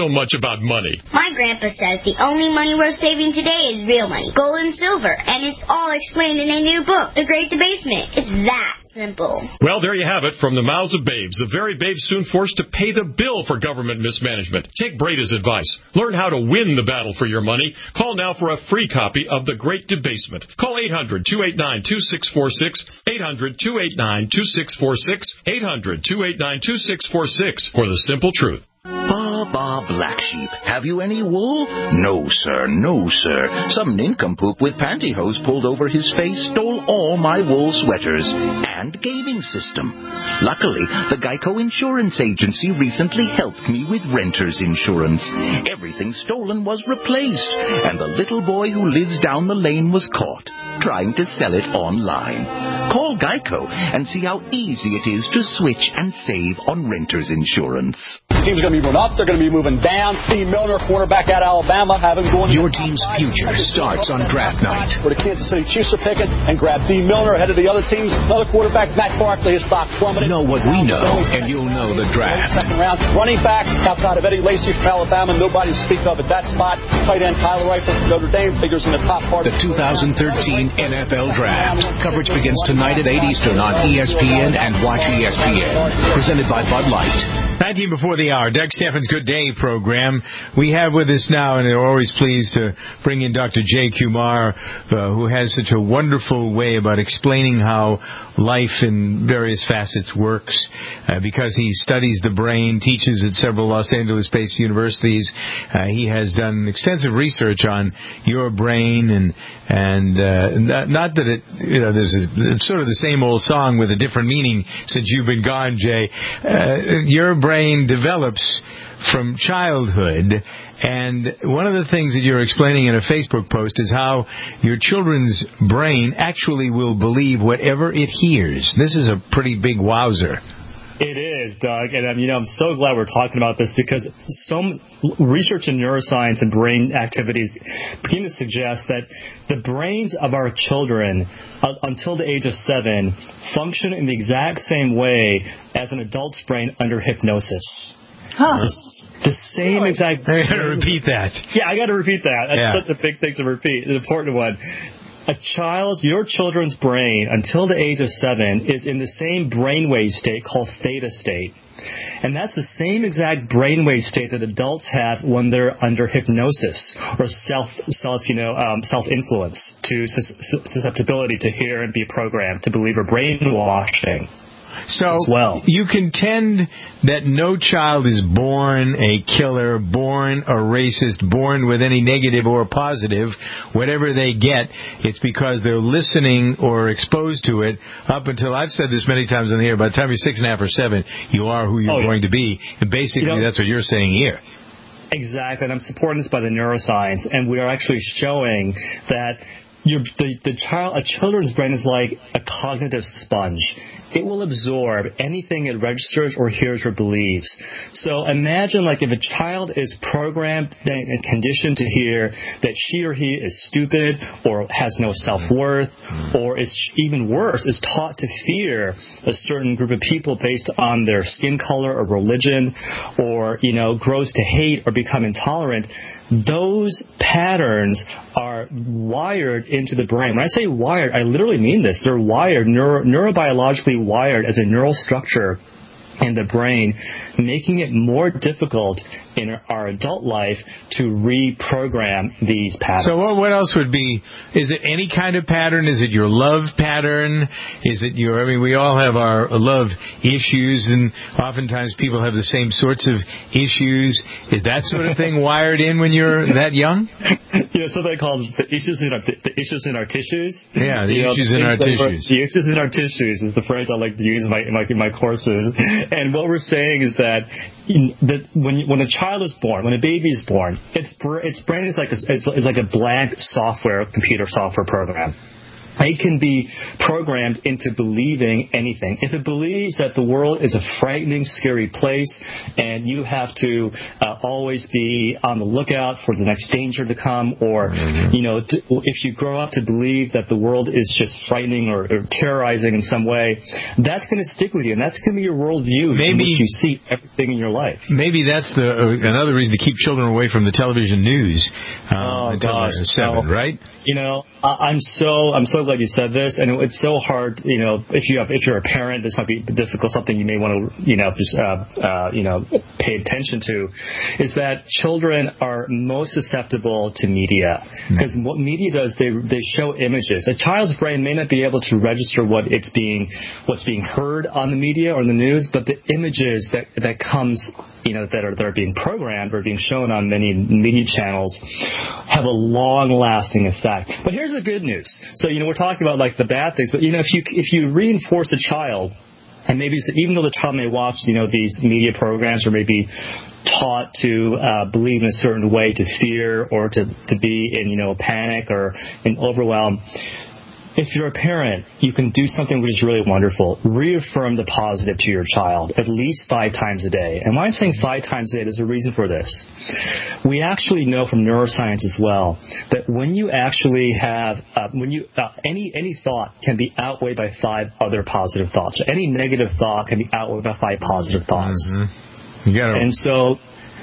so much about money? My grandpa says the only money worth saving today is real money, gold and silver, and it's all explained in a new book, The Great Debasement. It's that simple. Well, there you have it from the mouths of babes. The very babes soon forced to pay the bill for government mismanagement. Take Breda's advice. Learn how to win the battle for your money. Call now for a free copy of The Great Debasement. Call eight hundred, two eight nine, two six four six, eight hundred, two eight nine, two six four six, eight hundred, two eight nine, two six four six for the simple truth. Bah, bah, black sheep. Have you any wool? No, sir, no, sir. Some nincompoop with pantyhose pulled over his face stole all my wool sweaters and gaming system. Luckily, the Geico Insurance Agency recently helped me with renter's insurance. Everything stolen was replaced, and the little boy who lives down the lane was caught trying to sell it online. Call Geico and see how easy it is to switch and save on renter's insurance. The team's going to be moving up. They're going to be moving down. Steve Milner, quarterback out of Alabama, having going. Your team's future starts on draft night. Where the Kansas City Chiefs are picking and grab Steve Milner ahead of the other teams. Another quarterback, Matt Barkley, his stock plummeted. Know what we know, and you'll know the draft. Second round. Running backs outside of Eddie Lacy from Alabama. Nobody to speak of at that spot. Tight end Tyler Eifert from Notre Dame figures in the top part. The two thousand thirteen N F L Draft. Coverage begins tonight at eight Eastern on E S P N and Watch E S P N. Presented by Bud Light. nineteen before the hour, Doug Steffen's Good Day program. We have with us now, and we're always pleased to bring in Doctor Jay Kumar, uh, who has such a wonderful way about explaining how life in various facets works, uh, because he studies the brain, teaches at several Los Angeles-based universities. Uh, he has done extensive research on your brain, and and uh, not, not that it, you know, there's a, it's sort of the same old song with a different meaning since you've been gone, Jay. Uh, your brain develops from childhood, and one of the things that you're explaining in a Facebook post is how your children's brain actually will believe whatever it hears. This is a pretty big wowzer. It is, Doug, and um, you know, I'm so glad we're talking about this because some research in neuroscience and brain activities begin to suggest that the brains of our children uh, until the age of seven function in the exact same way as an adult's brain under hypnosis. Huh. The same exact... I got to repeat that. Yeah, I got to repeat that. That's yeah. such a big thing to repeat, an important one. A child's, your children's brain, until the age of seven, is in the same brainwave state called theta state. And that's the same exact brainwave state that adults have when they're under hypnosis or self, self, you know, um, self-influence to sus- susceptibility to hear and be programmed to believe or brainwashing. So well. You contend that no child is born a killer, born a racist, born with any negative or positive. Whatever they get, it's because they're listening or exposed to it up until, I've said this many times on the air, by the time you're six and a half or seven, you are who you're oh, going yeah. to be. And basically, you know, that's what you're saying here. Exactly, and I'm supporting this by the neuroscience, and we are actually showing that Your, the, the child, a children's brain is like a cognitive sponge. It will absorb anything it registers or hears or believes. So imagine, like, if a child is programmed and conditioned to hear that she or he is stupid or has no self-worth, or is even worse, is taught to fear a certain group of people based on their skin color or religion, or, you know, grows to hate or become intolerant, those patterns are wired into the brain. When I say wired, I literally mean this. They're wired, neuro, neurobiologically wired as a neural structure in the brain, making it more difficult in our adult life to reprogram these patterns. So what, what else would be, is it any kind of pattern? Is it your love pattern? Is it your, I mean, we all have our love issues, and oftentimes people have the same sorts of issues. Is that sort of thing wired in when you're that young? You know, something called the issues in our, the issues in our tissues. Yeah, the you issues know, the in our tissues. The issues in our tissues is the phrase I like to use in my, in my, in my courses. And what we're saying is that, that when when a child is born, when a baby is born, its its brain is like a, is, is like a blank software, computer software program. It can be programmed into believing anything. If it believes that the world is a frightening, scary place, and you have to uh, always be on the lookout for the next danger to come, or mm-hmm. you know, t- if you grow up to believe that the world is just frightening or, or terrorizing in some way, that's going to stick with you, and that's going to be your worldview. Maybe in which you see everything in your life. Maybe that's the uh, another reason to keep children away from the television news uh, oh, until gosh. they're seven, so, right? You know, I, I'm so I'm so glad you said this, and it, it's so hard. You know, if you have if you're a parent, this might be difficult. Something you may want to you know just uh, uh, you know pay attention to is that children are most susceptible to media because mm. what media does they they show images. A child's brain may not be able to register what it's being what's being heard on the media or in the news, but the images that that comes you know that are that are being programmed or being shown on many media channels have a long-lasting effect. But here's the good news. So, you know, we're talking about, like, the bad things, but, you know, if you if you reinforce a child, and maybe even though the child may watch, you know, these media programs or maybe taught to uh, believe in a certain way, to fear or to, to be in, you know, panic or in overwhelm, if you're a parent, you can do something which is really wonderful. Reaffirm the positive to your child at least five times a day. And when I'm saying five times a day, there's a reason for this. We actually know from neuroscience as well that when you actually have, uh, when you uh, any any thought can be outweighed by five other positive thoughts. So any negative thought can be outweighed by five positive thoughts. Mm-hmm. You gotta, and so,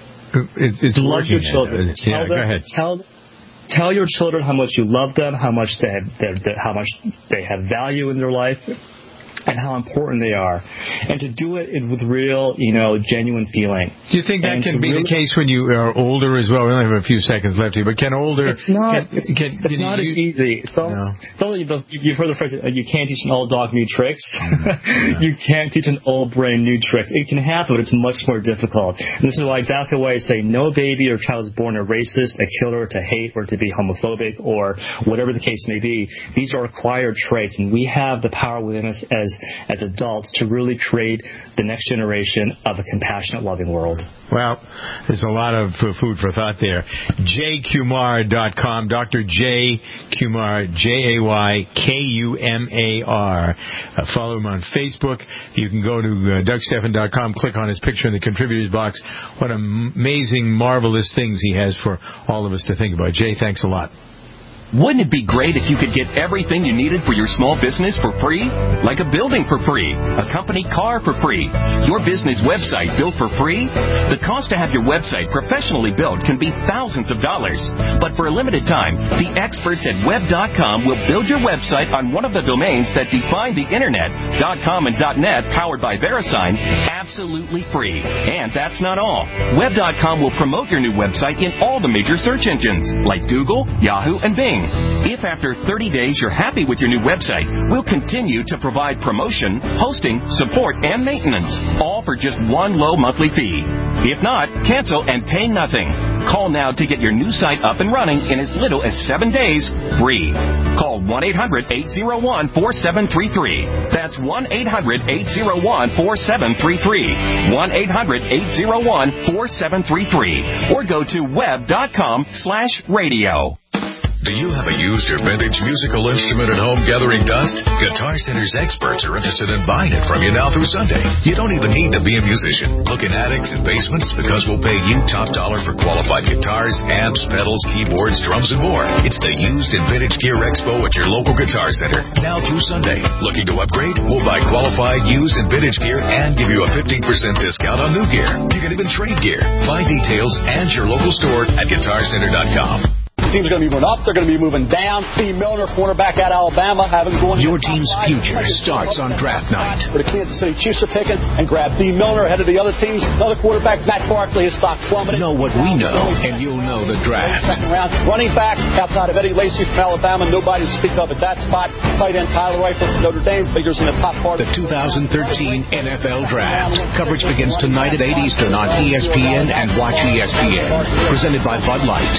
it's, it's love your children. It's, yeah, tell them, go ahead. Tell Tell your children how much you love them, how much they have, how much they have value in their life, and how important they are, and to do it with real, you know, genuine feeling. Do you think that and can be really, the case when you are older as well? We only have a few seconds left here, but can older... It's not, can, it's, can, it's can not you, as easy. It's all, no. it's all, you've heard the phrase, you can't teach an old dog new tricks. Mm-hmm. You can't teach an old brain new tricks. It can happen, but it's much more difficult. And this is why exactly why I say no baby or child is born a racist, a killer, to hate, or to be homophobic, or whatever the case may be. These are acquired traits, and we have the power within us as, as adults to really create the next generation of a compassionate, loving world. Well, there's a lot of uh, food for thought there. Jay Kumar dot com, Doctor Jay Kumar, J A Y K U M A R. Uh, follow him on Facebook. You can go to uh, Doug Stephan dot com, click on his picture in the contributors box. What amazing, marvelous things he has for all of us to think about. Jay, thanks a lot. Wouldn't it be great if you could get everything you needed for your small business for free? Like a building for free, a company car for free, your business website built for free? The cost to have your website professionally built can be thousands of dollars. But for a limited time, the experts at web dot com will build your website on one of the domains that define the internet, .com and .net, powered by VeriSign, absolutely free. And that's not all. web dot com will promote your new website in all the major search engines, like Google, Yahoo, and Bing. If after thirty days you're happy with your new website, we'll continue to provide promotion, hosting, support, and maintenance, all for just one low monthly fee. If not, cancel and pay nothing. Call now to get your new site up and running in as little as seven days, free. Call one eight hundred eight oh one four seven three three. That's one eight hundred eight oh one four seven three three. one eight hundred eight oh one four seven three three. Or go to web dot com slash radio. Do you have a used or vintage musical instrument at home gathering dust? Guitar Center's experts are interested in buying it from you now through Sunday. You don't even need to be a musician. Look in attics and basements because we'll pay you top dollar for qualified guitars, amps, pedals, keyboards, drums, and more. It's the Used and Vintage Gear Expo at your local Guitar Center. Now through Sunday. Looking to upgrade? We'll buy qualified used and vintage gear and give you a fifteen percent discount on new gear. You can even trade gear. Find details and your local store at guitar center dot com. The team's going to be moving up. They're going to be moving down. Steve Milner, cornerback out of Alabama, having going. Your team's future starts on draft night. For the Kansas City Chiefs are picking and grab Steve Milner ahead of the other teams. Another quarterback, Matt Barkley, his stock plummeted. Know what we know, and you'll know the draft. Second round. Running backs outside of Eddie Lacy from Alabama. Nobody to speak of at that spot. Tight end Tyler Eifert from Notre Dame figures in the top part. The two thousand thirteen N F L Draft. Coverage begins tonight at eight Eastern on E S P N and Watch E S P N. Presented by Bud Light.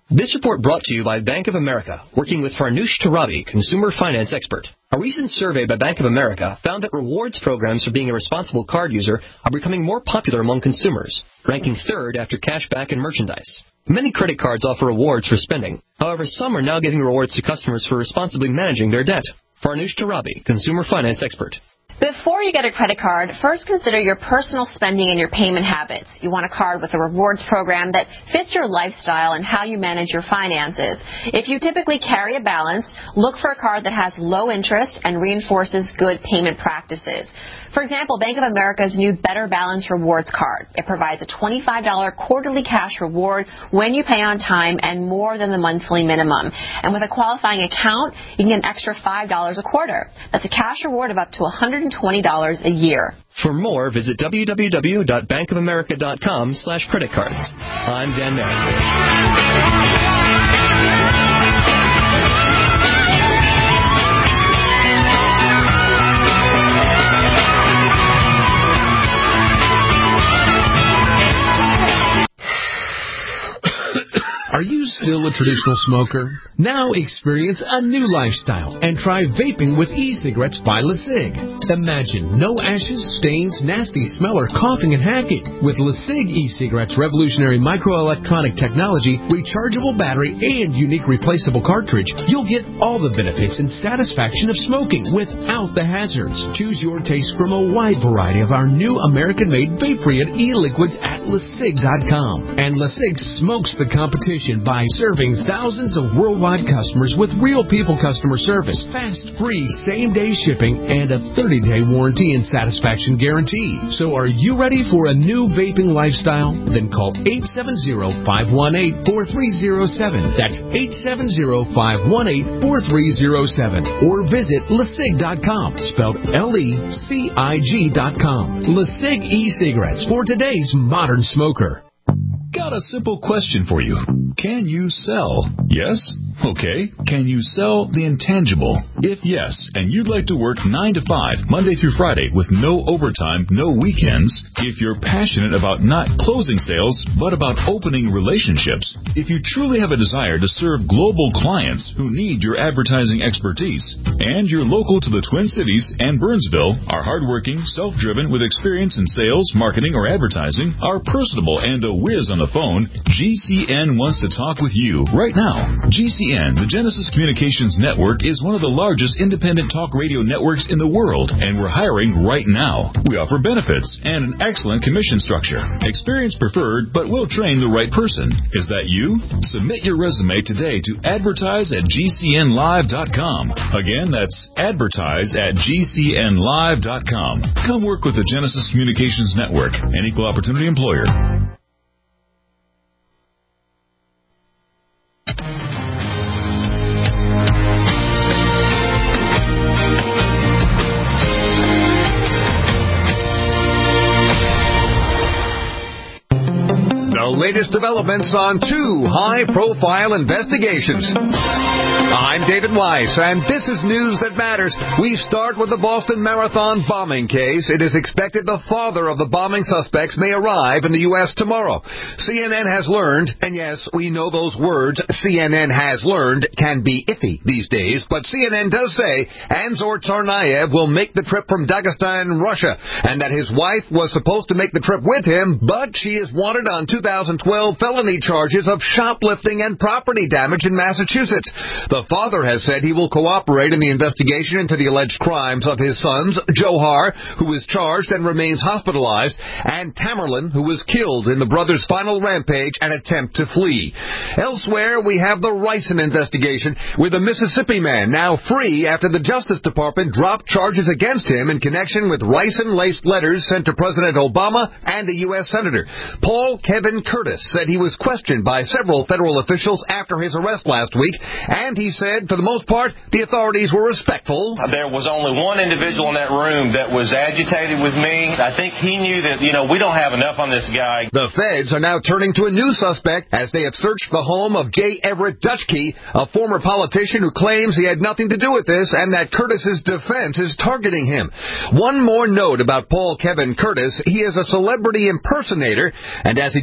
This report brought to you by Bank of America, working with Farnoosh Torabi, consumer finance expert. A recent survey by Bank of America found that rewards programs for being a responsible card user are becoming more popular among consumers, ranking third after cashback and merchandise. Many credit cards offer rewards for spending. However, some are now giving rewards to customers for responsibly managing their debt. Farnoosh Torabi, consumer finance expert. Before you get a credit card, first consider your personal spending and your payment habits. You want a card with a rewards program that fits your lifestyle and how you manage your finances. If you typically carry a balance, look for a card that has low interest and reinforces good payment practices. For example, Bank of America's new Better Balance Rewards card. It provides a twenty-five dollars quarterly cash reward when you pay on time and more than the monthly minimum. And with a qualifying account, you can get an extra five dollars a quarter. That's a cash reward of up to one hundred twenty dollars a year. For more, visit w w w dot bank of america dot com slash credit cards. I'm Dan Merrick. Are you still a traditional smoker? Now experience a new lifestyle and try vaping with e-cigarettes by LeSig. Imagine no ashes, stains, nasty smell, or coughing and hacking. With LeSig e-cigarettes' revolutionary microelectronic technology, rechargeable battery, and unique replaceable cartridge, you'll get all the benefits and satisfaction of smoking without the hazards. Choose your taste from a wide variety of our new American-made vape-free e-liquids at LeSig dot com. And LeSig smokes the competition by serving thousands of worldwide customers with real people customer service, fast, free, same-day shipping, and a thirty-day warranty and satisfaction guarantee. So are you ready for a new vaping lifestyle? Then call eight seven zero, five one eight, four three zero seven. That's eight seven zero, five one eight, four three zero seven. Or visit LeSig dot com, spelled L E C I G dot com. LeSig e-cigarettes for today's modern smoker. Got a simple question for you. Can you sell? Yes? Okay. Can you sell the intangible? If yes, and you'd like to work nine to five, Monday through Friday, with no overtime, no weekends, if you're passionate about not closing sales, but about opening relationships, if you truly have a desire to serve global clients who need your advertising expertise, and you're local to the Twin Cities and Burnsville, are hardworking, self-driven, with experience in sales, marketing, or advertising, are personable, and a whiz on the phone, G C N wants to talk with you right now. G C N, the Genesis Communications Network, is one of the largest independent talk radio networks in the world, and we're hiring right now. We offer benefits and an excellent commission structure. Experience preferred, but we'll train the right person. Is that you? Submit your resume today to advertise at G C N live dot com. Again, that's advertise at G C N live dot com. Come work with the Genesis Communications Network, an equal opportunity employer. The latest developments on two high-profile investigations. I'm David Weiss, and this is news that matters. We start with the Boston Marathon bombing case. It is expected the father of the bombing suspects may arrive in the U S tomorrow. C N N has learned, and yes, we know those words, C N N has learned, can be iffy these days, but C N N does say Anzor Tsarnaev will make the trip from Dagestan, Russia, and that his wife was supposed to make the trip with him, but she is wanted on two thousand twelve felony charges of shoplifting and property damage in Massachusetts. The father has said he will cooperate in the investigation into the alleged crimes of his sons, Johar, who is charged and remains hospitalized, and Tamerlan, who was killed in the brothers' final rampage and attempt to flee. Elsewhere, we have the Ricin investigation, with a Mississippi man now free after the Justice Department dropped charges against him in connection with Ricin-laced letters sent to President Obama and a U S Senator. Paul Kevin Curtis said he was questioned by several federal officials after his arrest last week, and he said, for the most part, the authorities were respectful. There was only one individual in that room that was agitated with me. I think he knew that, you know, we don't have enough on this guy. The feds are now turning to a new suspect as they have searched the home of J. Everett Dutchke, a former politician who claims he had nothing to do with this and that Curtis's defense is targeting him. One more note about Paul Kevin Curtis. He is a celebrity impersonator, and as he told reporters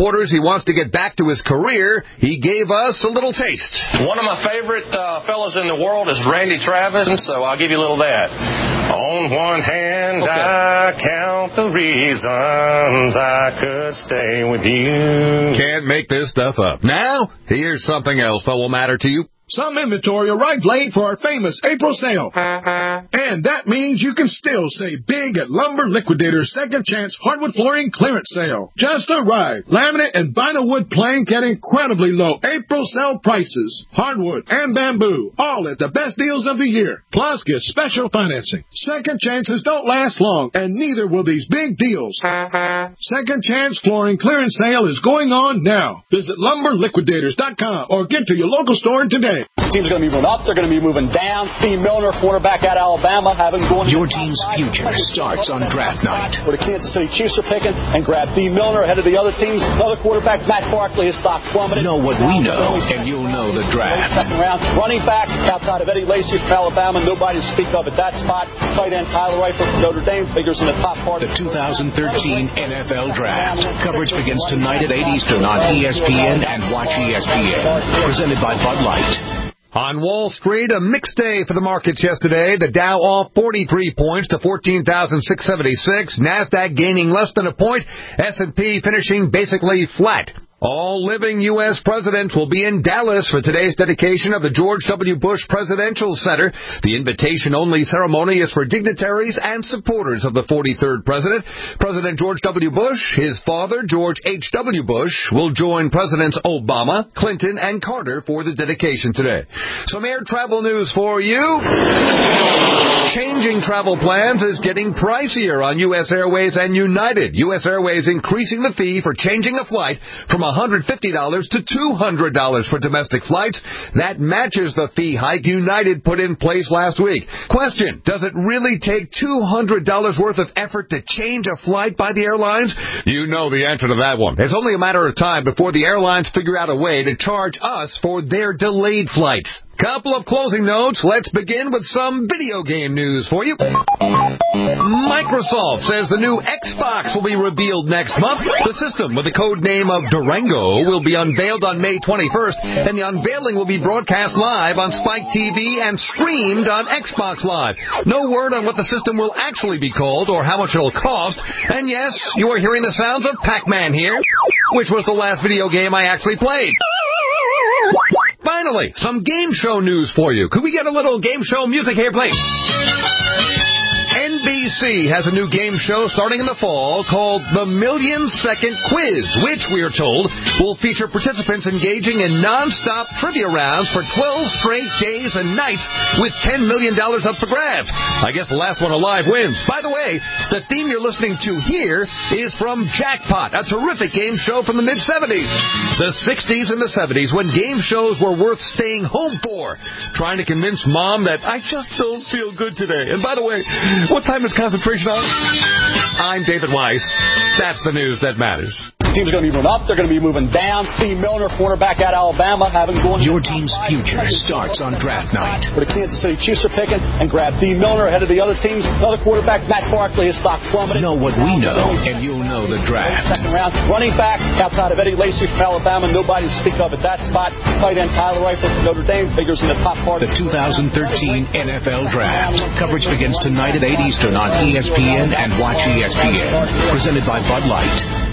headquarters he wants to get back to his career, he gave us a little taste. One of my favorite uh, fellas in the world is Randy Travis, so I'll give you a little of that. On one hand, okay. I count the reasons I could stay with you. Can't make this stuff up. Now, here's something else that will matter to you. Some inventory arrived late for our famous April sale. And that means you can still save big at Lumber Liquidator's Second Chance Hardwood Flooring Clearance Sale. Just arrived. Laminate and vinyl wood plank at incredibly low April sale prices. Hardwood and bamboo, all at the best deals of the year. Plus, get special financing. Second chances don't last long, and neither will these big deals. Second Chance Flooring Clearance Sale is going on now. Visit lumber liquidators dot com or get to your local store today. Teams are going to be moving up. They're going to be moving down. Steve Milner, quarterback out of Alabama, having going. Your team's future starts on draft night. Where the Kansas City Chiefs are picking and grab Steve Milner ahead of the other teams. Another quarterback, Matt Barkley, his stock plummeted. Know what we know, and you'll know the draft. Second round, running backs outside of Eddie Lacy from Alabama. Nobody to speak of at that spot. Tight end Tyler Eifert from Notre Dame figures in the top part. The two thousand thirteen N F L Draft. Coverage begins tonight at eight Eastern on E S P N and Watch E S P N. Presented by Bud Light. On Wall Street, a mixed day for the markets yesterday. The Dow off forty-three points to fourteen thousand six hundred seventy-six. NASDAQ gaining less than a point. S and P finishing basically flat. All living U S presidents will be in Dallas for today's dedication of the George W. Bush Presidential Center. The invitation-only ceremony is for dignitaries and supporters of the forty-third president. President George W. Bush, his father, George H W. Bush, will join Presidents Obama, Clinton, and Carter for the dedication today. Some air travel news for you. Changing travel plans is getting pricier on U S Airways and United. U S Airways increasing the fee for changing a flight from one hundred fifty dollars to two hundred dollars for domestic flights. That matches the fee hike United put in place last week. Question, does it really take two hundred dollars worth of effort to change a flight by the airlines? You know the answer to that one. It's only a matter of time before the airlines figure out a way to charge us for their delayed flights. Couple of closing notes. Let's begin with some video game news for you. Microsoft says the new Xbox will be revealed next month. The system, with the code name of Durango, will be unveiled on May twenty-first, and the unveiling will be broadcast live on Spike T V and streamed on Xbox Live. No word on what the system will actually be called or how much it'll cost. And yes, you are hearing the sounds of Pac-Man here, which was the last video game I actually played. Finally, some game show news for you. Could we get a little game show music here, please? N B C has a new game show starting in the fall called The Million Second Quiz, which, we are told, will feature participants engaging in non-stop trivia rounds for twelve straight days and nights with ten million dollars up for grabs. I guess the last one alive wins. By the way, the theme you're listening to here is from Jackpot, a terrific game show from the mid-seventies. The sixties and the seventies, when game shows were worth staying home for, trying to convince mom that I just don't feel good today. And by the way, what time is concentration on? I'm David Weiss. That's the news that matters. Teams are going to be moving up. They're going to be moving down. Steve Milner, quarterback out of Alabama, having going. Your team's future starts on draft night. Where the Kansas City Chiefs are picking and grab Steve Milner ahead of the other teams. Another quarterback, Matt Barkley, his stock plummeted. Know what we know, and you'll know the draft. Second round, running backs outside of Eddie Lacy from Alabama. Nobody to speak of at that spot. Tight end Tyler Eifert from Notre Dame figures in the top part. The two thousand thirteen N F L Draft. Coverage begins tonight at eight Eastern on E S P N and Watch E S P N. Presented by Bud Light.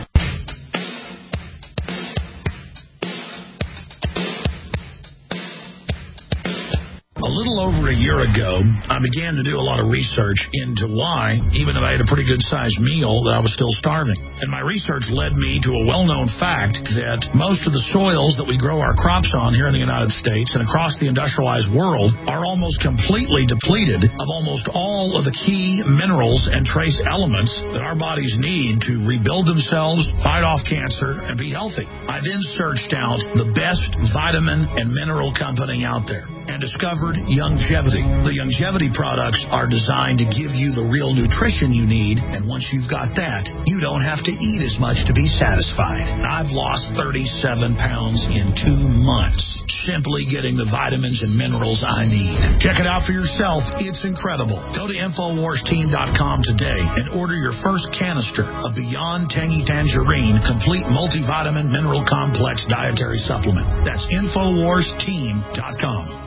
A little over a year ago, I began to do a lot of research into why, even though I had a pretty good-sized meal, that I was still starving. And my research led me to a well-known fact that most of the soils that we grow our crops on here in the United States and across the industrialized world are almost completely depleted of almost all of the key minerals and trace elements that our bodies need to rebuild themselves, fight off cancer, and be healthy. I then searched out the best vitamin and mineral company out there and discovered Youngevity. The Youngevity products are designed to give you the real nutrition you need, and once you've got that, you don't have to eat as much to be satisfied. I've lost thirty-seven pounds in two months. simply getting the vitamins and minerals I need. Check it out for yourself. It's incredible. Go to Infowars Team dot com today and order your first canister of Beyond Tangy Tangerine Complete Multivitamin Mineral Complex Dietary Supplement. That's Infowars Team dot com.